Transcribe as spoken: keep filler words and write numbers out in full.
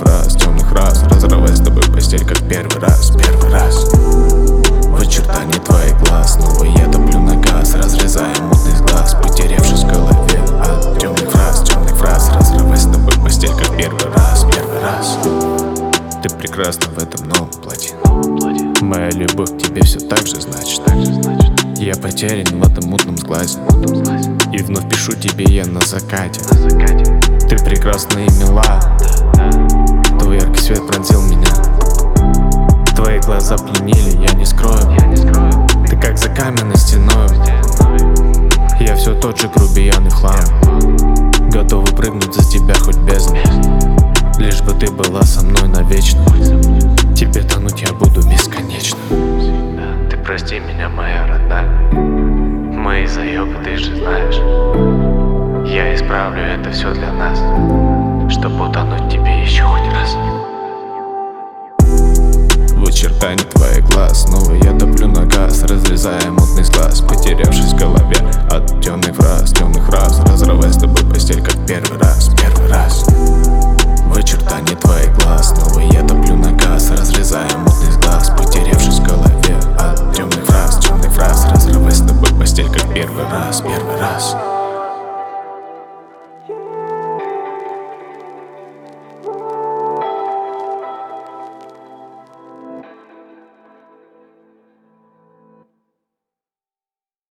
фраз, темных раз, разрывать с тобой постель, как первый раз, первый раз. В очертании твоих глаз снова я топлю на газ, разрезая мутный глаз, потерявшись в голове от темных фраз, темных фраз, разрывать с тобой постель, как первый раз, первый раз. Ты прекрасна в этом новом платье. Моя любовь к тебе все так же значит. Я потерян в этом мутном взгляде, и вновь пишу тебе я на закате. Ты прекрасна и мила, твой яркий свет пронзил меня. Твои глаза пленили, я не скрою. Ты как за каменной стеною. Я все тот же грубиян и в хлам, готовый прыгнуть за тебя хоть бездну, лишь бы ты была со мной навечно. Тебе тонуть я буду бесконечно. Ты прости меня, моя родная, мои заебы ты же знаешь. Я исправлю это все для нас, чтобы утонуть тебе еще хоть раз. В очертании твоих глаз снова я топлю на газ, разрезая мутный глаз, потерявшись в голове от темных фраз, темных раз, разрывая с тобой постель, как первый раз, первый раз. В очертании